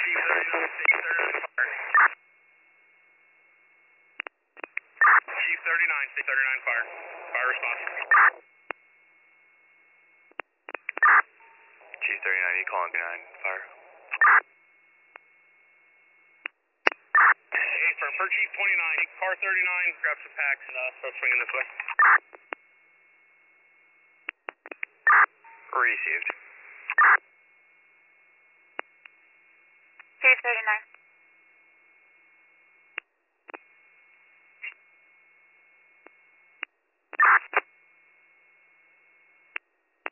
Chief 39, Chief 39 fire. Chief 39, Chief 39 fire. Fire response. Chief 39, you calling 39 fire? Hey, for Chief 29, car 39, grab some packs and start swinging this way. Received. Chief 39.